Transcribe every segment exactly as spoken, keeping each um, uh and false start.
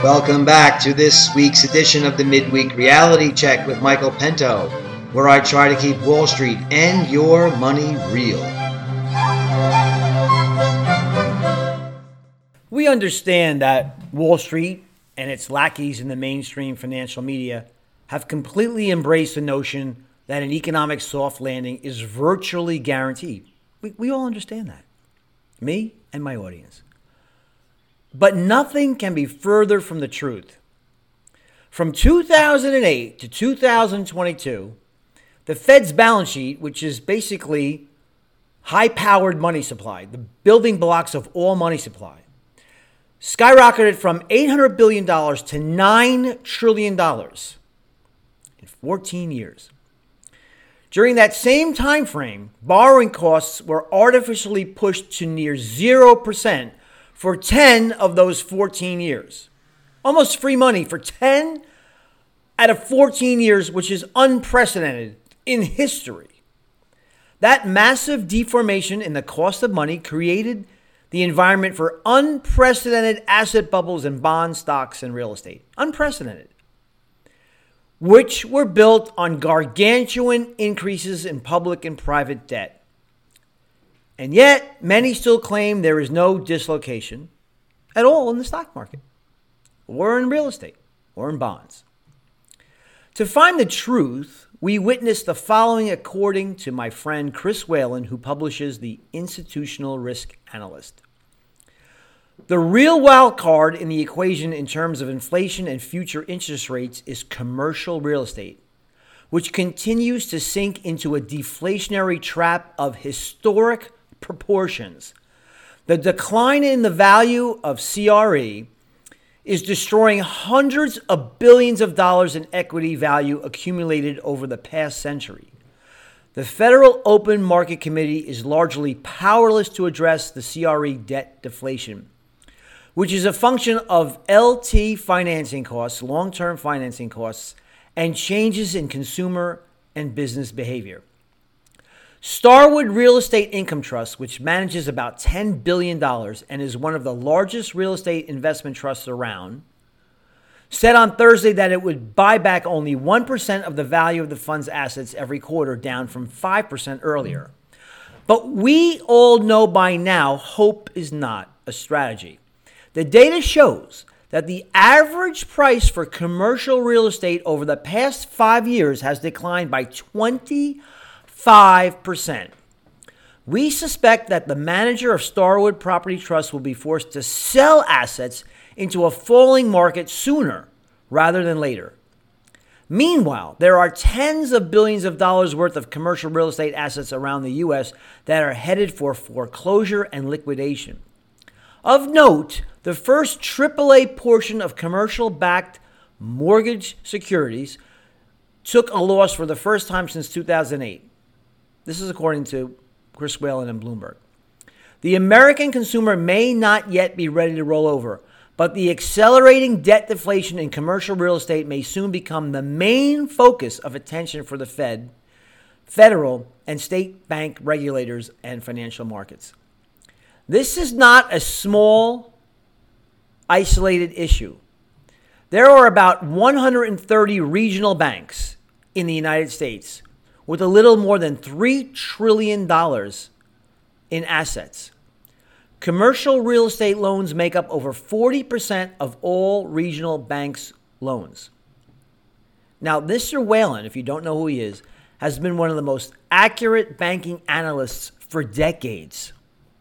Welcome back to this week's edition of the Midweek Reality Check with Michael Pinto, where I try to keep Wall Street and your money real. We understand that Wall Street and its lackeys in the mainstream financial media have completely embraced the notion that an economic soft landing is virtually guaranteed. We, we all understand that. Me and my audience. But nothing can be further from the truth. From two thousand eight to two thousand twenty-two, the Fed's balance sheet, which is basically high-powered money supply, the building blocks of all money supply, skyrocketed from eight hundred billion dollars to nine trillion dollars in fourteen years. During that same time frame, borrowing costs were artificially pushed to near zero percent for ten of those fourteen years. Almost free money for ten out of fourteen years, which is unprecedented in history. That massive deformation in the cost of money created the environment for unprecedented asset bubbles in bonds, stocks, and real estate. Unprecedented. Which were built on gargantuan increases in public and private debt. And yet, many still claim there is no dislocation at all in the stock market, or in real estate, or in bonds. To find the truth, we witnessed the following according to my friend Chris Whalen, who publishes The Institutional Risk Analyst. The real wild card in the equation in terms of inflation and future interest rates is commercial real estate, which continues to sink into a deflationary trap of historic proportions. The decline in the value of C R E is destroying hundreds of billions of dollars in equity value accumulated over the past century. The Federal Open Market Committee is largely powerless to address the C R E debt deflation, which is a function of L T financing costs, long-term financing costs, and changes in consumer and business behavior. Starwood Real Estate Income Trust, which manages about ten billion dollars and is one of the largest real estate investment trusts around, said on Thursday that it would buy back only one percent of the value of the fund's assets every quarter, down from five percent earlier. But we all know by now, hope is not a strategy. The data shows that the average price for commercial real estate over the past five years has declined by twenty-five percent. We suspect that the manager of Starwood Property Trust will be forced to sell assets into a falling market sooner rather than later. Meanwhile, there are tens of billions of dollars worth of commercial real estate assets around the U S that are headed for foreclosure and liquidation. Of note, the first triple A portion of commercial-backed mortgage securities took a loss for the first time since two thousand eight. This is according to Chris Whalen and Bloomberg. The American consumer may not yet be ready to roll over, but the accelerating debt deflation in commercial real estate may soon become the main focus of attention for the Fed, federal, and state bank regulators and financial markets. This is not a small, isolated issue. There are about one hundred thirty regional banks in the United States with a little more than three trillion dollars in assets. Commercial real estate loans make up over forty percent of all regional banks' loans. Now, Mister Whalen, if you don't know who he is, has been one of the most accurate banking analysts for decades.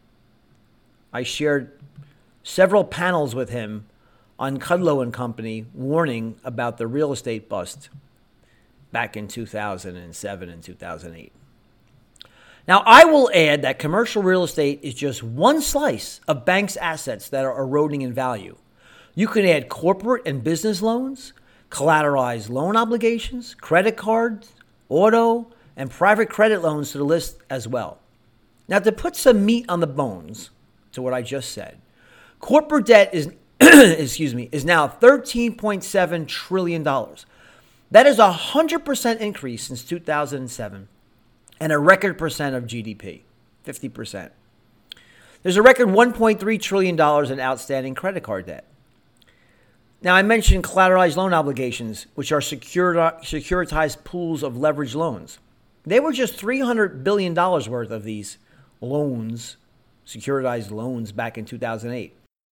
I shared several panels with him on Kudlow and Company warning about the real estate bust back in two thousand seven and two thousand eight. Now, I will add that commercial real estate is just one slice of banks' assets that are eroding in value. You can add corporate and business loans, collateralized loan obligations, credit cards, auto, and private credit loans to the list as well. Now, to put some meat on the bones to what I just said, corporate debt is, excuse me, is now thirteen point seven trillion dollars. That is a one hundred percent increase since two thousand seven and a record percent of G D P, fifty percent. There's a record one point three trillion dollars in outstanding credit card debt. Now, I mentioned collateralized loan obligations, which are securiti- securitized pools of leveraged loans. They were just three hundred billion dollars worth of these loans, securitized loans, back in two thousand eight.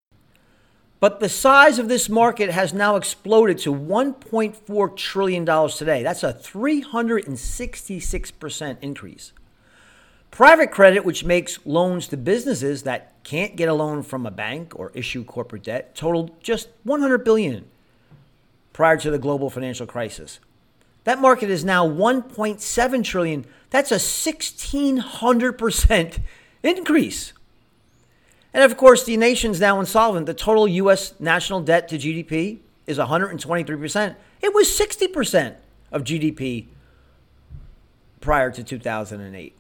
But the size of this market has now exploded to one point four trillion dollars today. That's a three hundred sixty-six percent increase. Private credit, which makes loans to businesses that can't get a loan from a bank or issue corporate debt, totaled just one hundred billion dollars prior to the global financial crisis. That market is now one point seven trillion dollars. That's a sixteen hundred percent increase. And of course, the nation's now insolvent. The total U S national debt to G D P is one hundred twenty-three percent. It was sixty percent of G D P prior to two thousand eight.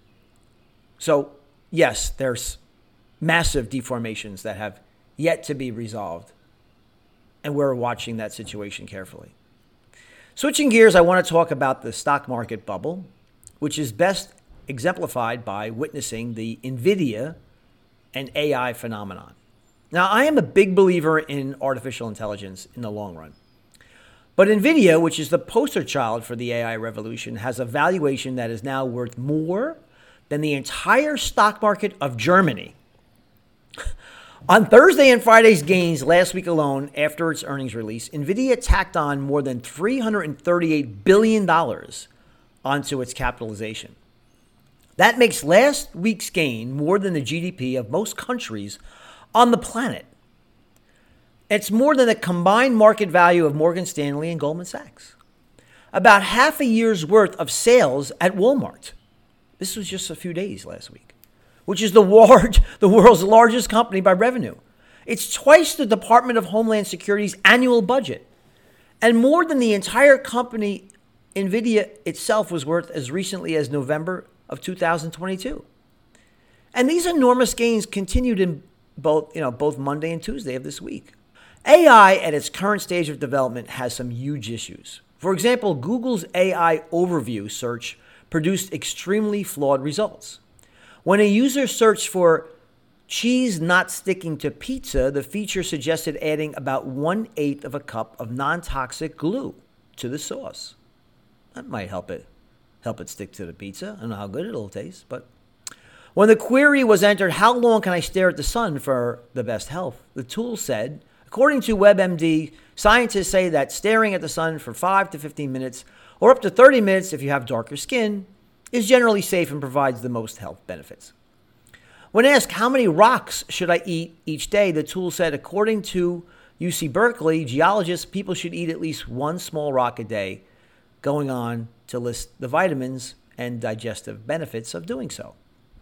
So, yes, there's massive deformations that have yet to be resolved. And we're watching that situation carefully. Switching gears, I want to talk about the stock market bubble, which is best exemplified by witnessing the NVIDIA and A I phenomenon. Now, I am a big believer in artificial intelligence in the long run. But NVIDIA, which is the poster child for the A I revolution, has a valuation that is now worth more than the entire stock market of Germany. On Thursday and Friday's gains last week alone, after its earnings release, NVIDIA tacked on more than three hundred thirty-eight billion dollars onto its capitalization. That makes last week's gain more than the G D P of most countries on the planet. It's more than the combined market value of Morgan Stanley and Goldman Sachs. About half a year's worth of sales at Walmart. This was just a few days last week, which is the, large, the world's largest company by revenue. It's twice the Department of Homeland Security's annual budget, and more than the entire company NVIDIA itself was worth as recently as November of two thousand twenty-two. And these enormous gains continued in both, you know, both Monday and Tuesday of this week. A I at its current stage of development has some huge issues. For example, Google's A I overview search produced extremely flawed results. When a user searched for cheese not sticking to pizza, the feature suggested adding about one-eighth of a cup of non-toxic glue to the sauce. That might help it help it stick to the pizza. I don't know how good it'll taste, but when the query was entered, how long can I stare at the sun for the best health? The tool said, according to WebMD, scientists say that staring at the sun for five to fifteen minutes, or up to thirty minutes if you have darker skin, is generally safe and provides the most health benefits. When asked how many rocks should I eat each day, the tool said, according to U C Berkeley geologists, people should eat at least one small rock a day, going on to list the vitamins and digestive benefits of doing so.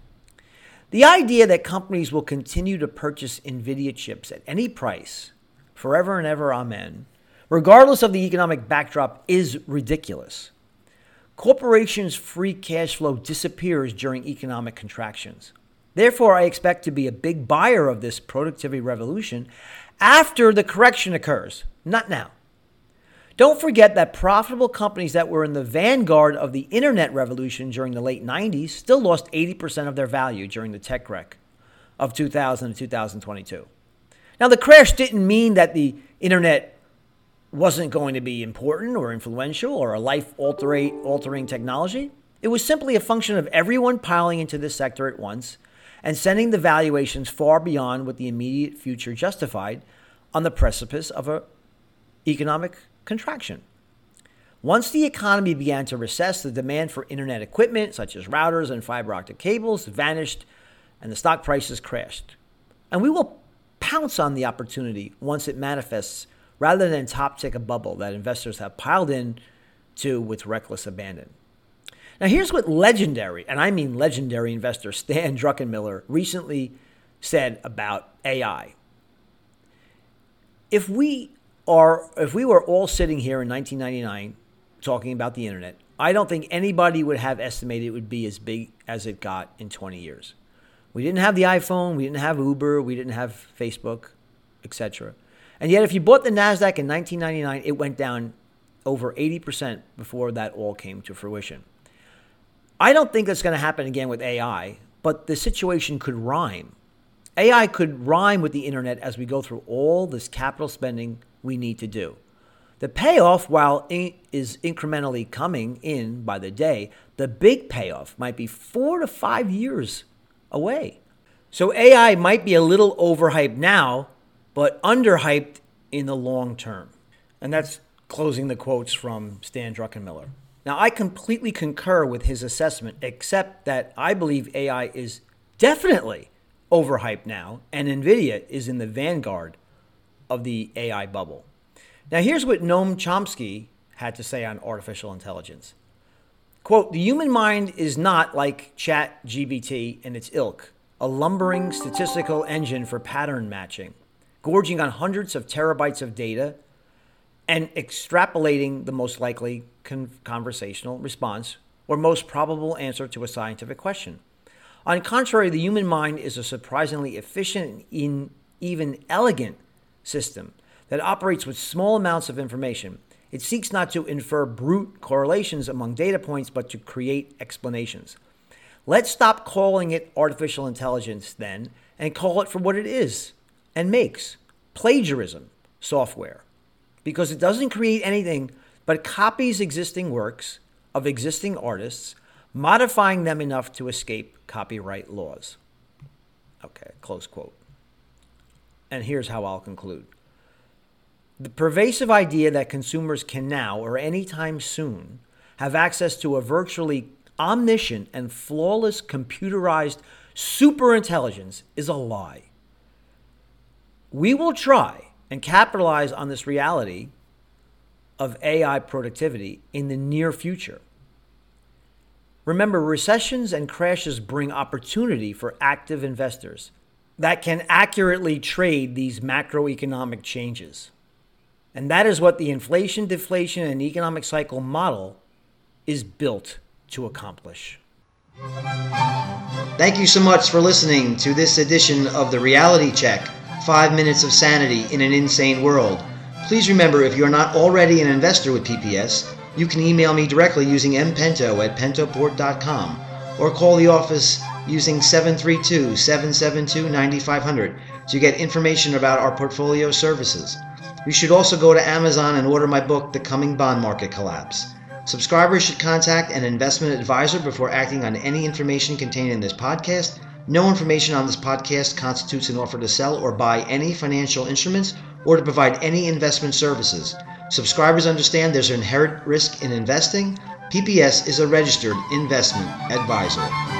The idea that companies will continue to purchase NVIDIA chips at any price, forever and ever, amen, regardless of the economic backdrop, is ridiculous. Corporations' free cash flow disappears during economic contractions. Therefore, I expect to be a big buyer of this productivity revolution after the correction occurs, not now. Don't forget that profitable companies that were in the vanguard of the internet revolution during the late nineties still lost eighty percent of their value during the tech wreck of two thousand to two thousand twenty-two. Now, the crash didn't mean that the internet wasn't going to be important or influential or a life-altering technology. It was simply a function of everyone piling into this sector at once and sending the valuations far beyond what the immediate future justified on the precipice of an economic contraction. Once the economy began to recess, the demand for internet equipment, such as routers and fiber optic cables, vanished and the stock prices crashed. And we will pounce on the opportunity once it manifests rather than top tick a bubble that investors have piled in to with reckless abandon. Now, here's what legendary, and I mean legendary investor Stan Druckenmiller recently said about A I. If we are, if we were all sitting here in nineteen ninety-nine talking about the internet, I don't think anybody would have estimated it would be as big as it got in twenty years. We didn't have the iPhone, we didn't have Uber, we didn't have Facebook, et cetera. And yet, if you bought the NASDAQ in nineteen ninety-nine, it went down over eighty percent before that all came to fruition. I don't think that's going to happen again with A I, but the situation could rhyme. A I could rhyme with the internet as we go through all this capital spending we need to do. The payoff, while in, is incrementally coming in by the day, the big payoff might be four to five years away. So A I might be a little overhyped now, but underhyped in the long term. And that's closing the quotes from Stan Druckenmiller. Now, I completely concur with his assessment, except that I believe A I is definitely overhyped now, and NVIDIA is in the vanguard of the A I bubble. Now, here's what Noam Chomsky had to say on artificial intelligence. Quote, "The human mind is not like Chat G P T and its ilk, a lumbering statistical engine for pattern matching, gorging on hundreds of terabytes of data and extrapolating the most likely con- conversational response or most probable answer to a scientific question. On the contrary, the human mind is a surprisingly efficient and even elegant system that operates with small amounts of information. It seeks not to infer brute correlations among data points, but to create explanations. Let's stop calling it artificial intelligence then and call it for what it is and makes, plagiarism software, because it doesn't create anything but copies existing works of existing artists, modifying them enough to escape copyright laws." Okay, close quote. And here's how I'll conclude. The pervasive idea that consumers can now or anytime soon have access to a virtually omniscient and flawless computerized superintelligence is a lie. We will try and capitalize on this reality of A I productivity in the near future. Remember, recessions and crashes bring opportunity for active investors that can accurately trade these macroeconomic changes. And that is what the inflation, deflation, and economic cycle model is built to accomplish. Thank you so much for listening to this edition of the Reality Check, Five Minutes of Sanity in an Insane World. Please remember, if you're not already an investor with P P S, you can email me directly using mpento at pentoport dot com or call the office using seven three two, seven seven two, nine five zero zero to get information about our portfolio services. You should also go to Amazon and order my book, The Coming Bond Market Collapse. Subscribers should contact an investment advisor before acting on any information contained in this podcast. No information on this podcast constitutes an offer to sell or buy any financial instruments or to provide any investment services. Subscribers understand there's an inherent risk in investing. P P S is a registered investment advisor.